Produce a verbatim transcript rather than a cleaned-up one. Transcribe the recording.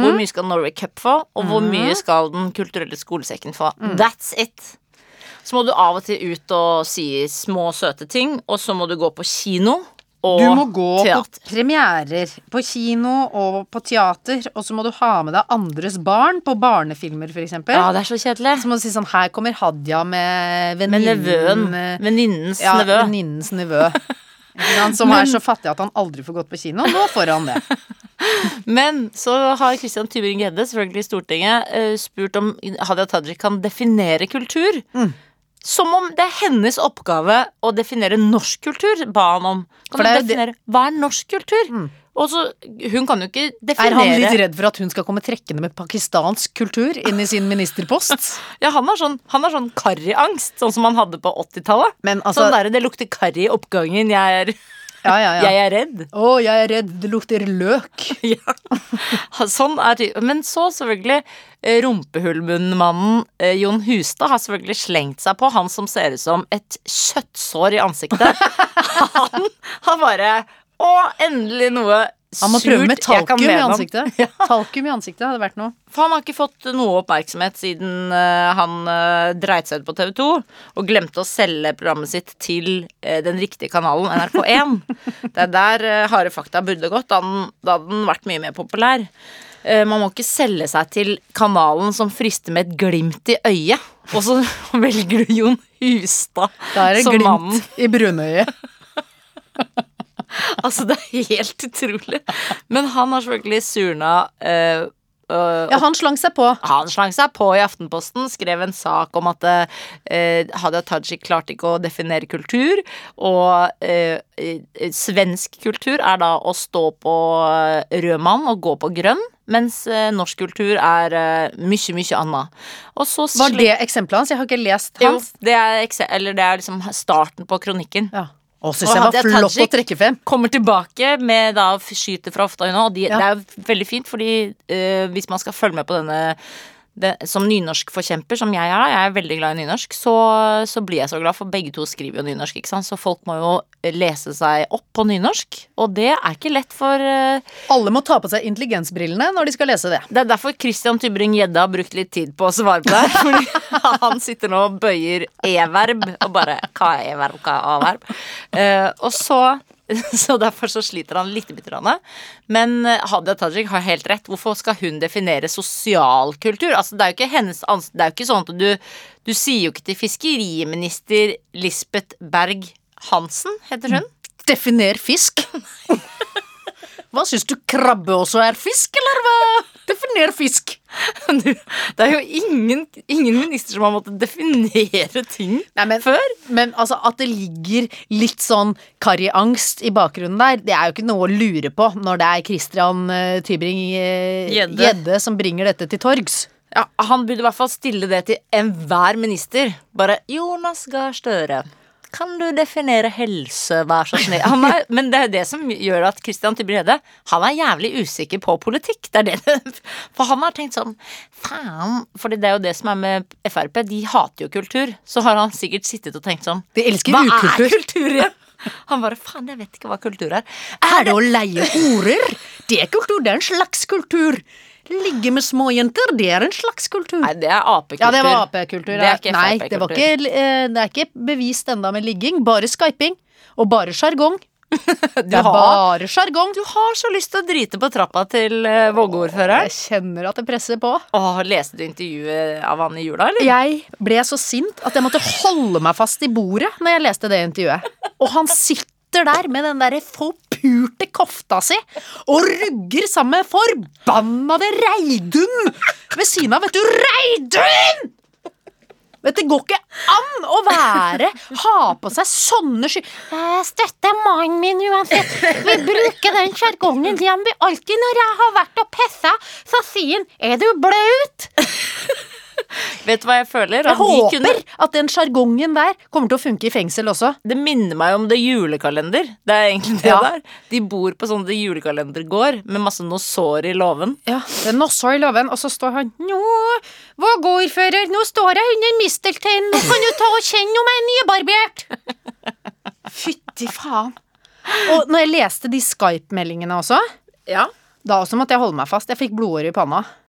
hvor mye skal Norway Cup få, og hvor mye skal den kulturelle skolesekken få. That's it. Så må du av og til ut og si små, søte ting, og så må du gå på kino og Du må gå teater. på premierer, på kino og på teater, og så må du ha med deg andres barn på barnefilmer, for eksempel. Ja, det er så kjedelig. Så må du si sånn, her kommer Hadia med Med nevøen. venninnen. Venninnens Ja, nevø. venninnens nevø. Han som er så fattig at han aldri får gått på kino, nå får han det. Men så har Christian Tybring-Gjedde selvfølgelig i Stortinget uh, spurt om Hadia Tajik kan definere kultur. Mm. Som om det er hennes oppgave å definere norsk kultur, ba han om. Kan For du det er jo definere, hva er norsk kultur? Mm. Og så, hun kan jo ikke Er definere han litt redd for at hun skal komme trekkende med pakistansk kultur inn i sin ministerpost? Ja, han har sånn, han har sånn karriangst, sånn som han hadde på åttitallet. Men altså, Sånn der, det lukter karri i oppgangen, jeg er, ja, ja, ja. jeg er redd. Å, jeg er redd, det lukter løk. Ja, sånn er ty- Men så selvfølgelig eh, rumpehullmunnmannen eh, Jon Hustad har selvfølgelig slengt seg på han som ser ut som et kjøttsår i ansiktet. Han har bare Å, endelig noe surt Han må prøve med jeg kan talkum i mene om. ansiktet. Ja. Talkum i ansiktet hadde vært noe. For han har ikke fått noe oppmerksomhet siden eh, han uh, dreit seg ut på T V to og glemte å selge programmet sitt til eh, den riktige kanalen, N R K én. Det er der uh, Harde fakta burde gått, da hadde den- da hadde den vært mye mer populær. Eh, man må ikke selge seg til kanalen som frister med et glimt i øyet. Og så velger du Jon Hustad Da er det som glimt mannen. i brunøyet. Altså, det er helt utrolig. Men han har selvfølgelig surna eh, øh, Ja, han slang seg på. Han slang seg på i Aftenposten, skrev en sak om at eh, Hadia Tajik klarte ikke å definere kultur, og eh, eh, svensk kultur er da å stå på eh, rød mann og gå på grønn, mens eh, norsk kultur er eh, mye, mye annet. Og så Var sli- det eksempelet hans? Jeg har ikke lest Jo, hans. det er, ekse- eller det er liksom starten på kronikken. Ja. Å, synes Og jeg var Hadia flott å Tajik trekke frem. kommer tilbake med da skyter fra hofta hun, og de, Ja. det er jo veldig fint, fordi eh, hvis man skal følge med på denne det, som nynorskforkjemper, som jeg er, jeg er veldig glad i nynorsk, så, så blir jeg så glad, for begge to skriver jo nynorsk, ikke sant? Så folk må jo lese seg opp på nynorsk, og det er ikke lett for eh, Alle må ta på seg intelligensbrillene når de skal lese det. det er derfor Christian Tybring-Gjedde har brukt litt tid på å svare på det her, fordi han sitter nå og bøyer e-verb, og bare, hva er e-verb, hva er a-verb? Eh, og så, så derfor så sliter han litt bitte grann. Men eh, Hadia Tajik har helt rett. Hvorfor skal hun definere sosialkultur? Altså, det er jo ikke hennes ans- det er jo ikke sånn at du, du sier jo ikke til fiskeriminister Lisbeth Berg-Hansen, heter hun? Definer fisk. Hva syns du, krabbe også er fisk, eller hva? Definer fisk. Du, det er jo ingen, ingen minister som har måttet definere ting Nei, men, før. Men altså, at det ligger litt sånn karriangst i bakgrunnen der, det er jo ikke noe å lure på når det er Christian uh, Tybring-Gjedde Gjedde. som bringer dette til torgs. Ja, han burde i hvert fall stille det til enhver minister. Bare Jonas Gahr Støre, kan du definere helse, vær så snill? Han er, men det er det som gjør at Christian Tybring-Gjedde, han er jævlig usikker på politikk. Det er det. For han har tenkt sånn, faen, fordi det er jo det som er med F R P, de hater jo kultur. Så har han sikkert sittet og tenkt sånn, De elsker hva ukultur. er kultur igjen? Han bare, faen, jeg vet ikke hva kultur er. Er det å leie horer? Det er kultur, det er en slags kultur. Ligge med småjenter, det er en slags kultur. Nei, det er apekultur. Ja, det var apekultur. Det er ikke Nei, F R P-kultur. det, var ikke, eh, det er ikke bevist enda med ligging, bare skyping. Og bare jargong. Det er har- bare jargong. Du har så lyst til å drite på trappa til uh, Vågå-ordføreren. Jeg kjenner at det presser på. Åh, leste du intervjuet av han i jula, eller? Jeg ble så sint at jeg måtte holde meg fast i bordet når jeg leste det intervjuet. Og han sitter der med den der forpurte kofta si og rugger sammen med forbannede Reidun ved siden av, vet du, Reidun! Vet du, det går ikke an å være, ha på seg sånne sky... Jeg støtter mannen min uansett. Vi bruker den jargongen hjemme. Alltid når jeg har vært og pissa, så sier han, er du blaut? Vet du hva jeg føler? Jeg At de håper kunne, at den jargongen der kommer til å funke i fengsel også. det minner meg om det julekalender. Det er egentlig det Ja. der. De bor på sånn det julekalendergård med masse noe sår i låven. Ja, det er noe i loven, og så står han Nå, hva går fører? Nå står jeg under mistelteinen, nå kan du ta og kjenne om jeg er nybarbert. Fytti faen. Og når jeg leste de Skype-meldingene også, Ja. Da også måtte jeg holde meg fast. Jeg fikk blodår i panna.